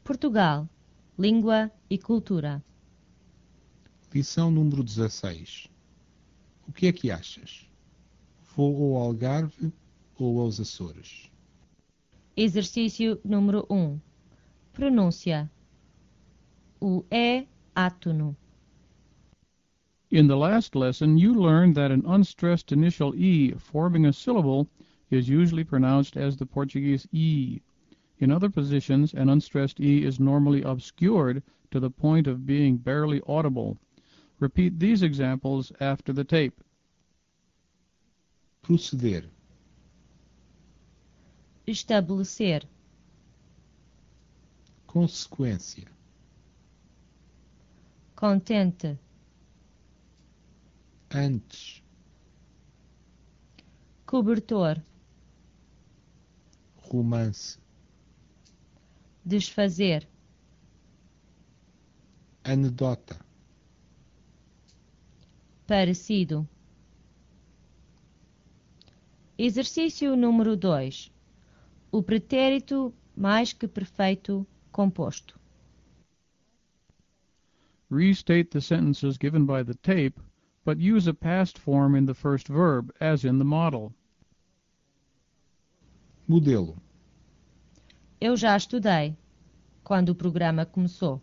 Portugal, língua e cultura. Lição número 16. O que é que achas? Vou ao Algarve ou aos Açores? Exercício número 1. Pronúncia. O é átono. In the last lesson, you learned that an unstressed initial E forming a syllable is usually pronounced as the Portuguese E. In other positions, an unstressed E is normally obscured to the point of being barely audible. Repeat these examples after the tape. Proceder. Estabelecer. Consequência. Contente. Antes. Cobertor. Romance. Desfazer. Anedota. Parecido. Exercício número 2. O pretérito mais que perfeito composto. Restate the sentences given by the tape, but use a past form in the first verb, as in the model. Modelo. Eu já estudei, quando o programa começou.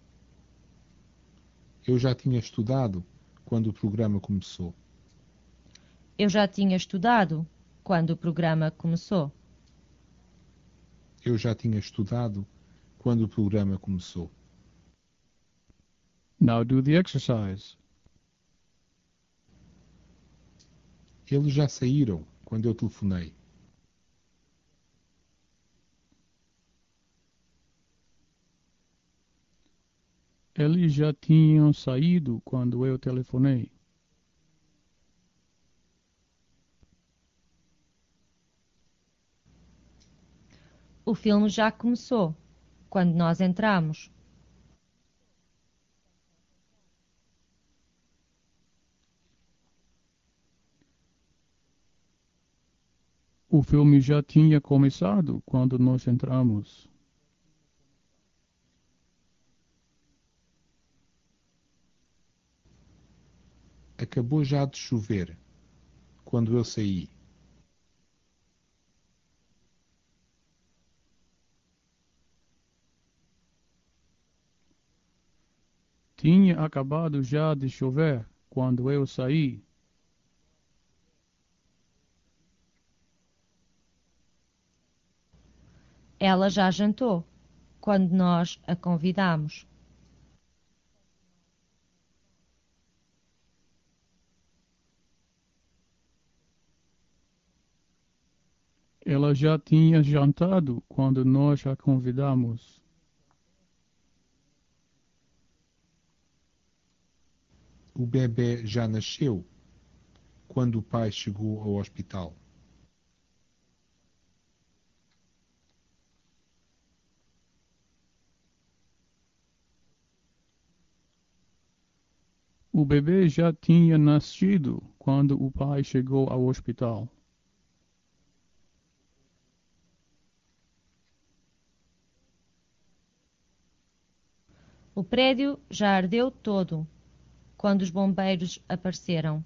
Eu já tinha estudado quando o programa começou. Eu já tinha estudado, quando o programa começou. Eu já tinha estudado quando o programa começou. Now do the exercise. Eles já saíram quando eu telefonei. Eles já tinham saído quando eu telefonei. O filme já começou, quando nós entramos. O filme já tinha começado quando nós entramos. Acabou já de chover quando eu saí. Tinha acabado já de chover quando eu saí. Ela já jantou, quando nós a convidamos. Ela já tinha jantado quando nós a convidamos. O bebê já nasceu quando o pai chegou ao hospital. O bebê já tinha nascido quando o pai chegou ao hospital. O prédio já ardeu todo, quando os bombeiros apareceram.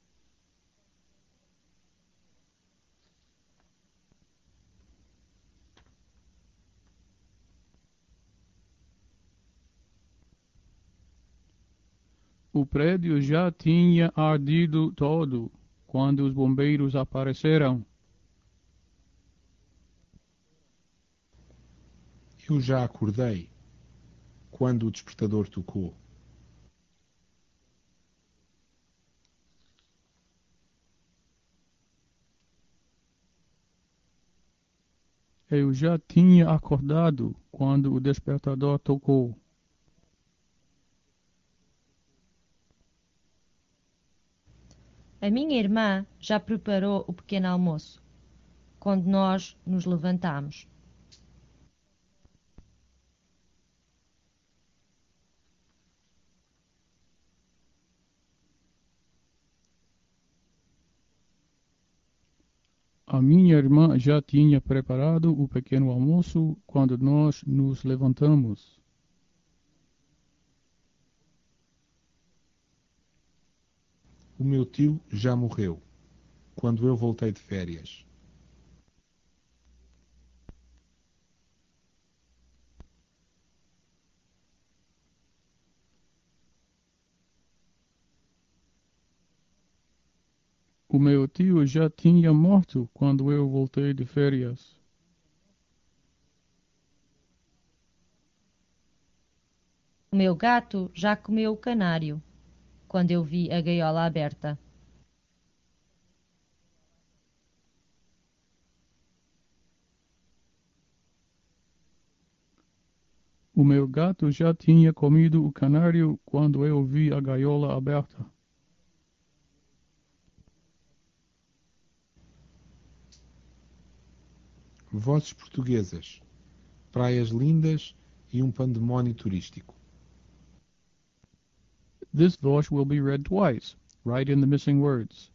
O prédio já tinha ardido todo quando os bombeiros apareceram. Eu já acordei quando o despertador tocou. Eu já tinha acordado quando o despertador tocou. A minha irmã já preparou o pequeno almoço, quando nós nos levantamos. A minha irmã já tinha preparado o pequeno almoço quando nós nos levantamos. O meu tio já morreu, quando eu voltei de férias. O meu tio já tinha morto quando eu voltei de férias. O meu gato já comeu o canário, quando eu vi a gaiola aberta. O meu gato já tinha comido o canário quando eu vi a gaiola aberta. Vozes portuguesas, praias lindas e um pandemónio turístico. This voice will be read twice. Write in the missing words.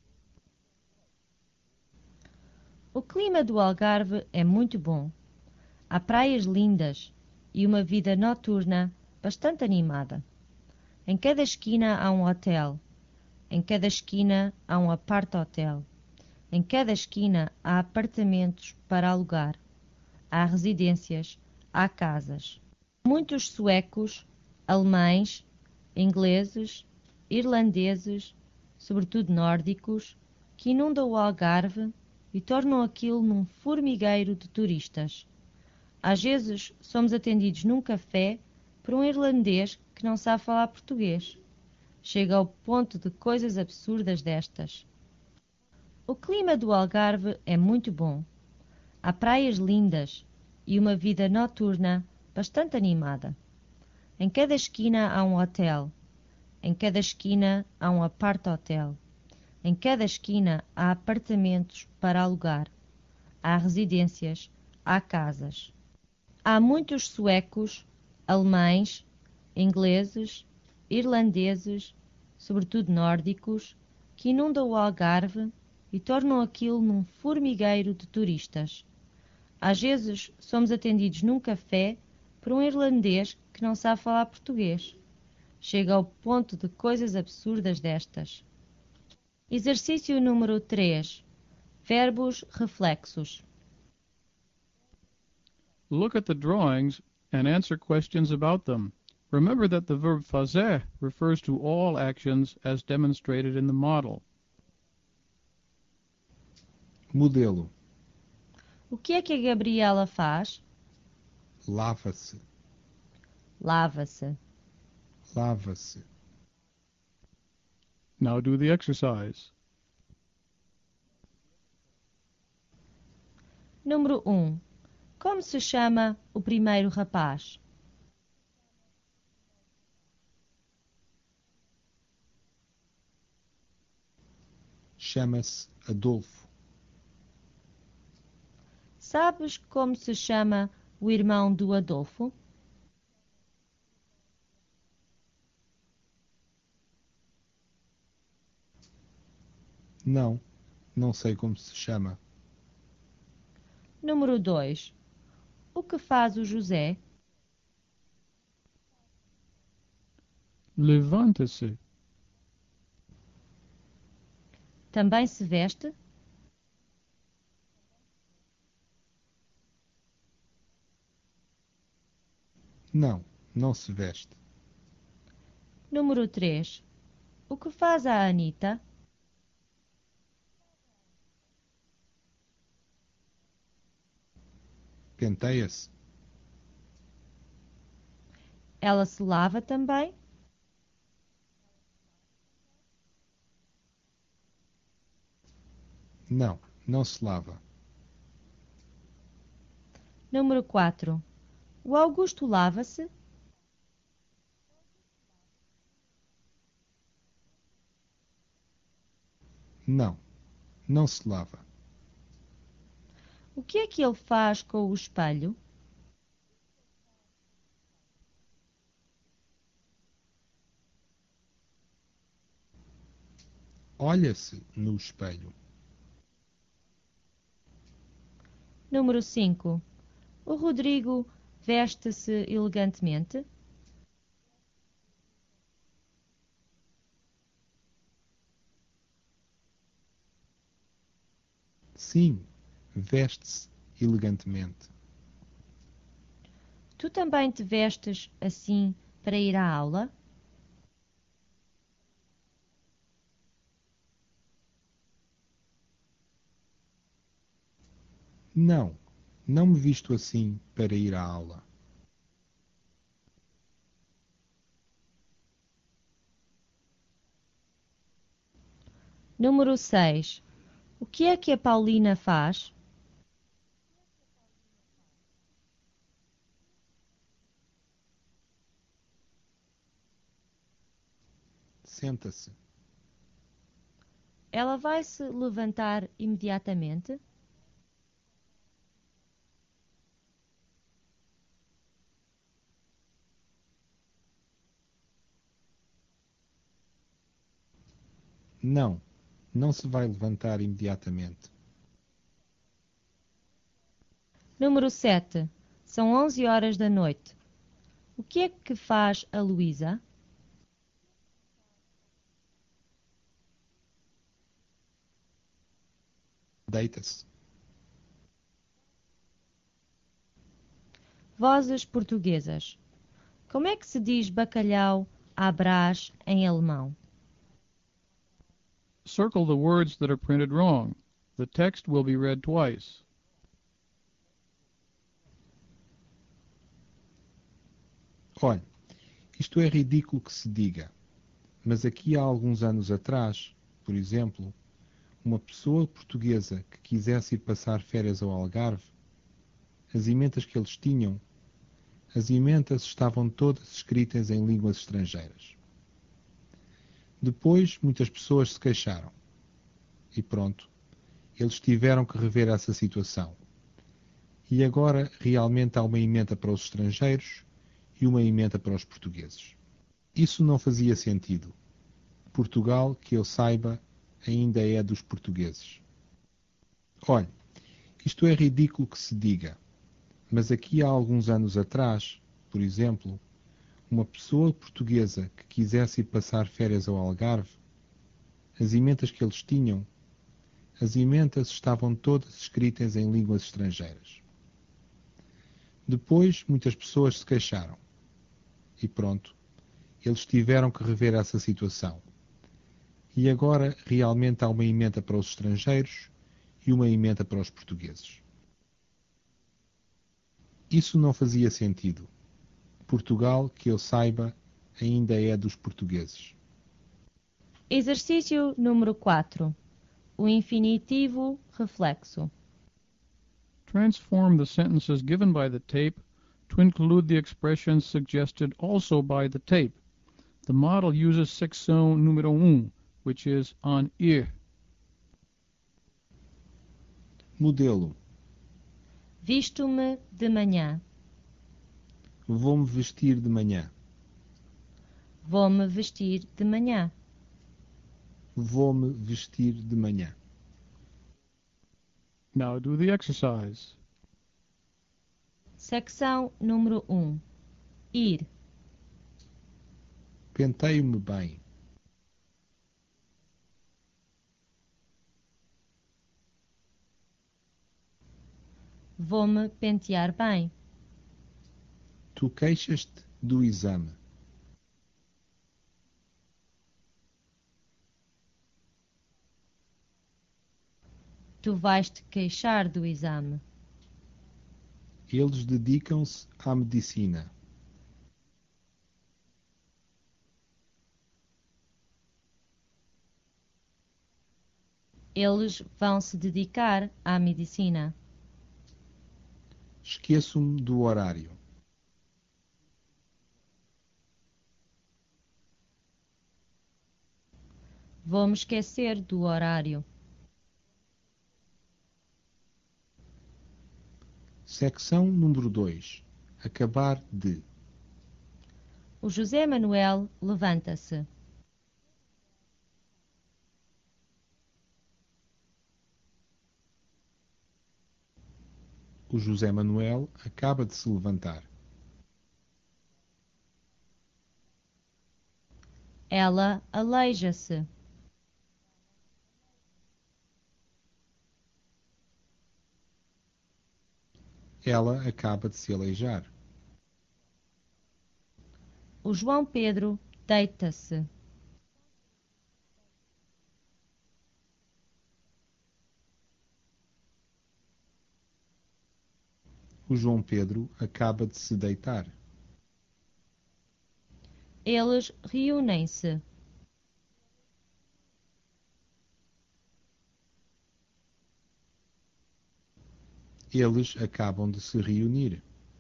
O clima do Algarve é muito bom. Há praias lindas e uma vida noturna bastante animada. Em cada esquina há um hotel. Em cada esquina há um apart-hotel. Em cada esquina há apartamentos para alugar. Há residências, há casas. Muitos suecos, alemães, ingleses, irlandeses, sobretudo nórdicos, que inundam o Algarve e tornam aquilo num formigueiro de turistas. Às vezes somos atendidos num café por um irlandês que não sabe falar português. Chega ao ponto de coisas absurdas destas. O clima do Algarve é muito bom. Há praias lindas e uma vida noturna bastante animada. Em cada esquina há um hotel. Em cada esquina há um apart-hotel. Em cada esquina há apartamentos para alugar. Há residências, há casas. Há muitos suecos, alemães, ingleses, irlandeses, sobretudo nórdicos, que inundam o Algarve e tornam aquilo num formigueiro de turistas. Às vezes somos atendidos num café por um irlandês que não sabe falar português. Chega ao ponto de coisas absurdas destas. Exercício número 3. Verbos reflexos. Look at the drawings and answer questions about them. Remember that the verb fazer refers to all actions as demonstrated in the model. Modelo. O que é que a Gabriela faz? Lava-se. Lava-se. Lava-se. Now do the exercise. Número 1. Como se chama o primeiro rapaz? Chama-se Adolfo. Sabes como se chama o irmão do Adolfo? Não, não sei como se chama. Número 2. O que faz o José? Levanta-se. Também se veste? Não, não se veste. Número 3. O que faz a Anita? Penteia-se. Ela se lava também? Não, não se lava. Número 4. O Augusto lava-se? Não, não se lava. O que é que ele faz com o espelho? Olha-se no espelho. Número 5. O Rodrigo veste-se elegantemente? Sim, veste-se elegantemente. Tu também te vestes assim para ir à aula? Não, não me visto assim para ir à aula. Número 6. O que é que a Paulina faz? Senta-se. Ela vai se levantar imediatamente? Não, não se vai levantar imediatamente. Número 7. São 11 horas da noite. O que é que faz a Luísa? Deita-se. Vozes portuguesas. Como é que se diz bacalhau à Brás em alemão? Circle the words that are printed wrong. The text will be read twice. Olhe, isto é ridículo que se diga, mas aqui há alguns anos atrás, por exemplo, uma pessoa portuguesa que quisesse ir passar férias ao Algarve, as emendas que eles tinham, as emendas estavam todas escritas em línguas estrangeiras. Depois, muitas pessoas se queixaram. E pronto, eles tiveram que rever essa situação. E agora realmente há uma emenda para os estrangeiros e uma emenda para os portugueses. Isso não fazia sentido. Portugal, que eu saiba, ainda é dos portugueses. Olhe, isto é ridículo que se diga, mas aqui há alguns anos atrás, por exemplo, uma pessoa portuguesa que quisesse ir passar férias ao Algarve, as emendas que eles tinham, as emendas estavam todas escritas em línguas estrangeiras. Depois, muitas pessoas se queixaram. E pronto, eles tiveram que rever essa situação. E agora realmente há uma emenda para os estrangeiros e uma emenda para os portugueses. Isso não fazia sentido. Portugal, que eu saiba, ainda é dos portugueses. Exercício número 4. O infinitivo reflexo. Transform the sentences given by the tape to include the expressions suggested also by the tape. The model uses secção número 1, which is on ir. Modelo. Visto-me de manhã. Vou-me vestir de manhã. Vou-me vestir de manhã. Vou-me vestir de manhã. Now do the exercise. Secção número 1. Ir. Penteio-me bem. Vou-me pentear bem. Tu queixas-te do exame. Tu vais te queixar do exame. Eles dedicam-se à medicina. Eles vão se dedicar à medicina. Esqueço-me do horário. Vou-me esquecer do horário. Secção número 2. Acabar de. O José Manuel levanta-se. O José Manuel acaba de se levantar. Ela aleija-se. Ela acaba de se aleijar. O João Pedro deita-se. O João Pedro acaba de se deitar. Eles reúnem-se. Eles acabam de se reunir.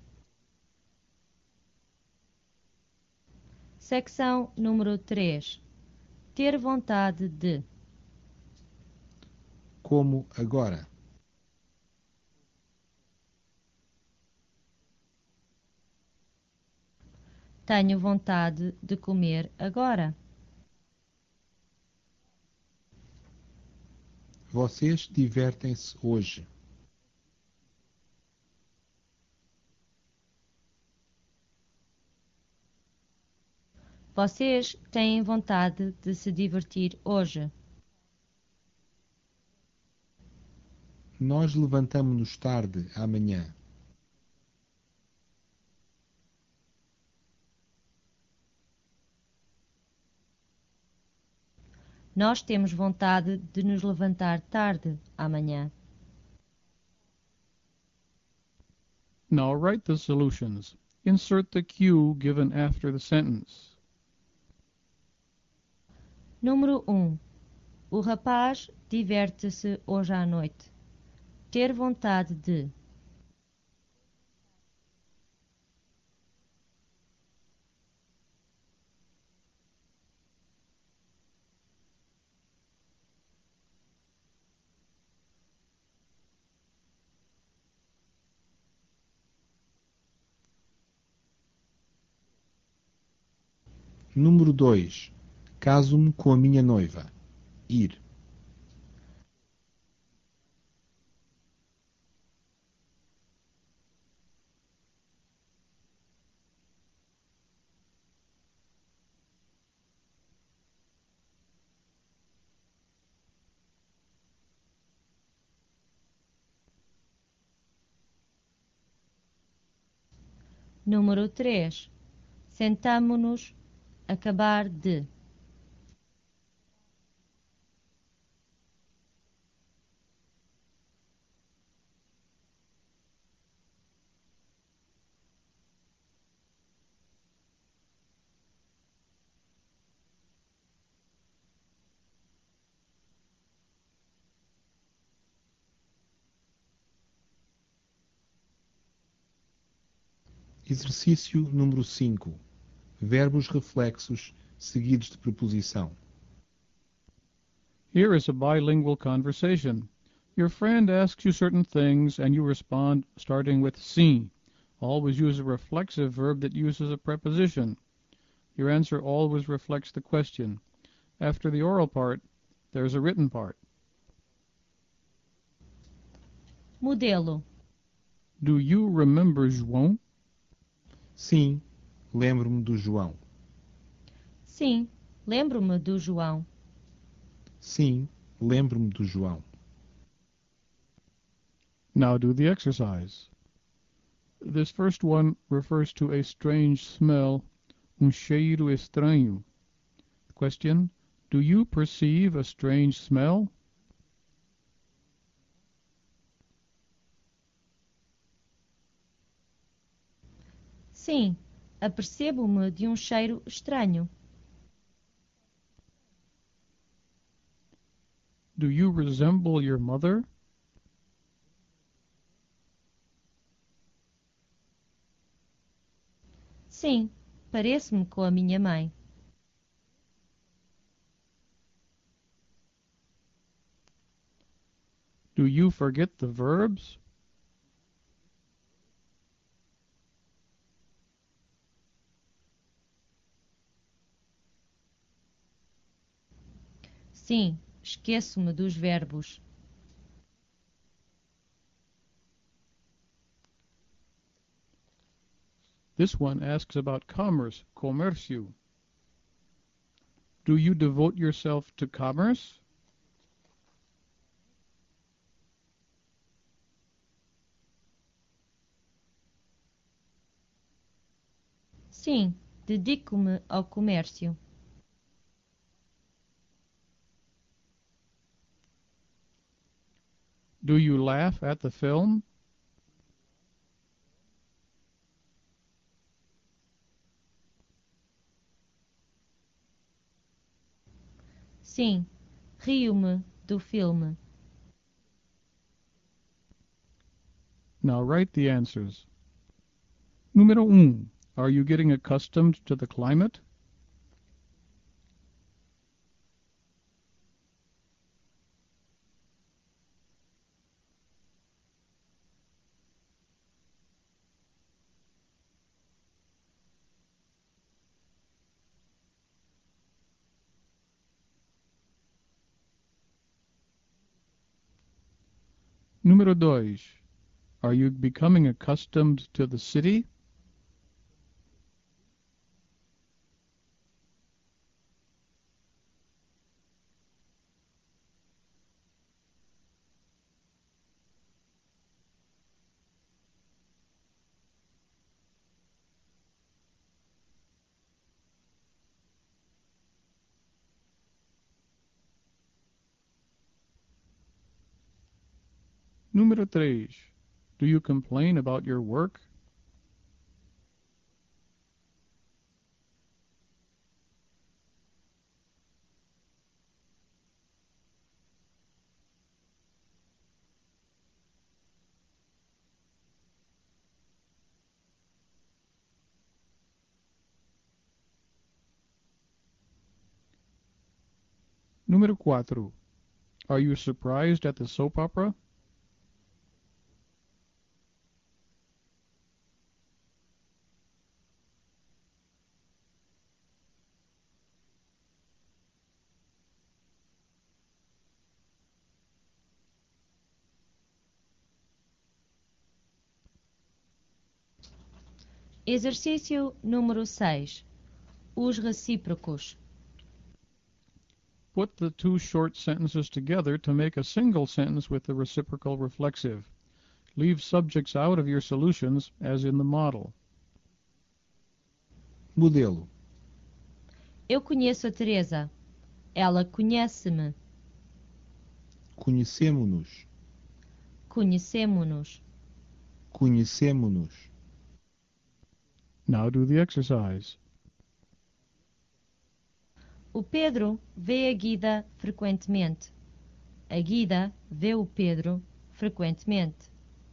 Secção número 3. Ter vontade de. Como agora? Tenho vontade de comer agora. Vocês divertem-se hoje. Vocês têm vontade de se divertir hoje. Nós levantamo-nos tarde amanhã. Nós temos vontade de nos levantar tarde amanhã. Now write the solutions. Insert the cue given after the sentence. Número 1. O rapaz diverte-se hoje à noite. Ter vontade de. Número 2. Caso-me com a minha noiva. Ir. Número 3. Sentamo-nos. Acabar de. Exercício número 5. Verbos reflexos seguidos de preposição. Here is a bilingual conversation. Your friend asks you certain things and you respond starting with sim. Always use a reflexive verb that uses a preposition. Your answer always reflects the question. After the oral part, there's a written part. Modelo. Do you remember João? Sim, lembro-me do João. Sim, lembro-me do João. Sim, lembro-me do João. Now do the exercise. This first one refers to a strange smell, cheiro estranho. Question: do you perceive a strange smell? Sim, apercebo-me de cheiro estranho. Do you resemble your mother? Sim, pareço-me com a minha mãe. Do you forget the verbs? Sim, esqueço-me dos verbos. This one asks about commerce, comércio. Do you devote yourself to commerce? Sim, dedico-me ao comércio. Do you laugh at the film? Sim, rio-me do filme. Now write the answers. Número 1. Are you getting accustomed to the climate? Número 2. Are you becoming accustomed to the city? Número 3. Do you complain about your work? Número 4. Are you surprised at the soap opera? Exercício número 6. Os recíprocos. Put the two short sentences together to make a single sentence with the reciprocal reflexive. Leave subjects out of your solutions, as in the model. Modelo. Eu conheço a Teresa. Ela conhece-me. Conhecemo-nos. Conhecemo-nos. Conhecemo-nos. Now do the exercise. O Pedro vê a Guida frequentemente. A Guida vê o Pedro frequentemente.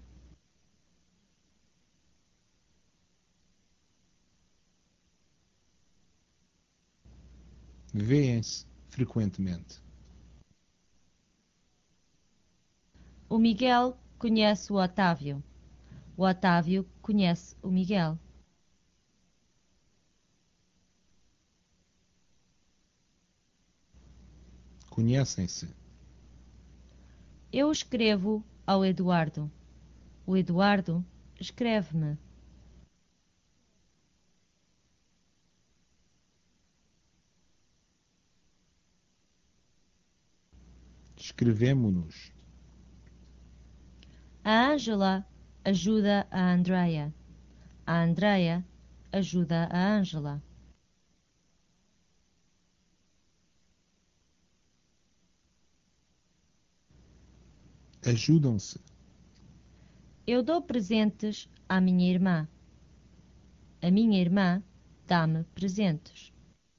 Vêem-se frequentemente. O Miguel conhece o Otávio. O Otávio conhece o Miguel. Conhecem-se. Eu escrevo ao Eduardo. O Eduardo escreve-me. Escrevemo-nos. A Ângela ajuda a Andreia. A Andreia ajuda a Ângela. Ajudam-se. Eu dou presentes à minha irmã. A minha irmã dá-me presentes.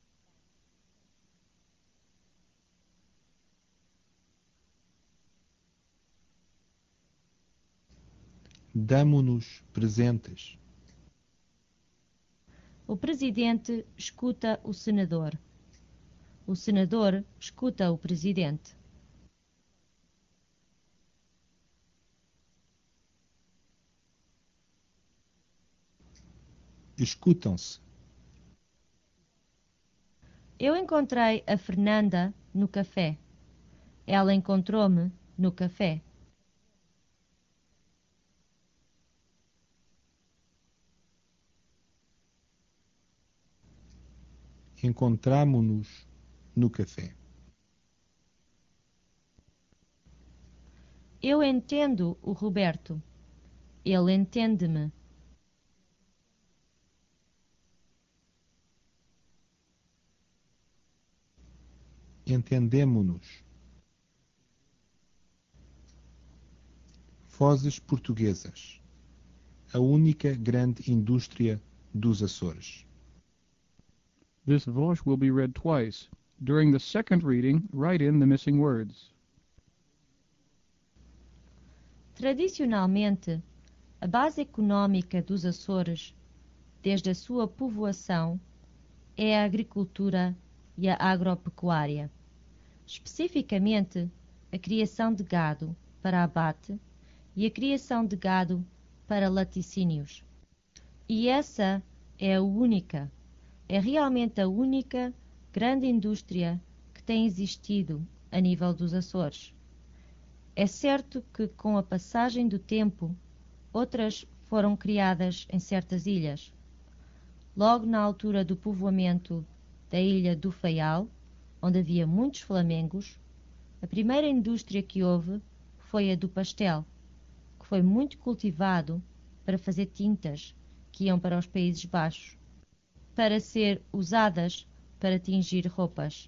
Damo-nos presentes. O presidente escuta o senador. O senador escuta o presidente. Escutam-se. Eu encontrei a Fernanda no café. Ela encontrou-me no café. Encontramo-nos no café. Eu entendo o Roberto. Ele entende-me. Entendemo-nos. Fozes Portuguesas. A única grande indústria dos Açores. This voz will be read twice. During the second reading, write in the missing words. Tradicionalmente, a base econômica dos Açores, desde a sua povoação, é a agricultura e a agropecuária, especificamente a criação de gado para abate e a criação de gado para laticínios. E essa é realmente a única grande indústria que tem existido a nível dos Açores. É certo que, com a passagem do tempo, outras foram criadas em certas ilhas. Logo na altura do povoamento da ilha do Faial, onde havia muitos flamengos, a primeira indústria que houve foi a do pastel, que foi muito cultivado para fazer tintas que iam para os Países Baixos, para ser usadas para tingir roupas.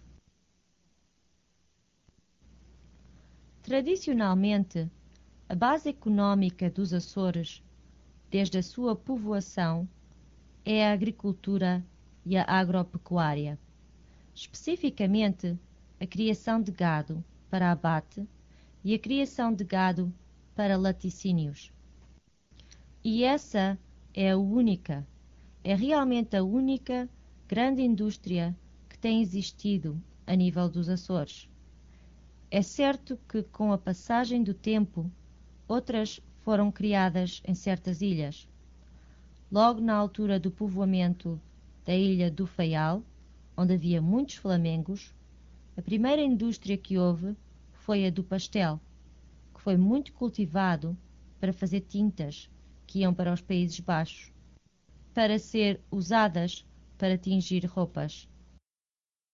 Tradicionalmente, a base econômica dos Açores, desde a sua povoação, é a agricultura e a agropecuária, especificamente a criação de gado para abate e a criação de gado para laticínios. E essa é realmente a única grande indústria que tem existido a nível dos Açores. É certo que, com a passagem do tempo, outras foram criadas em certas ilhas. Logo na altura do povoamento da ilha do Faial, onde havia muitos flamengos, a primeira indústria que houve foi a do pastel, que foi muito cultivado para fazer tintas que iam para os Países Baixos, para ser usadas para tingir roupas.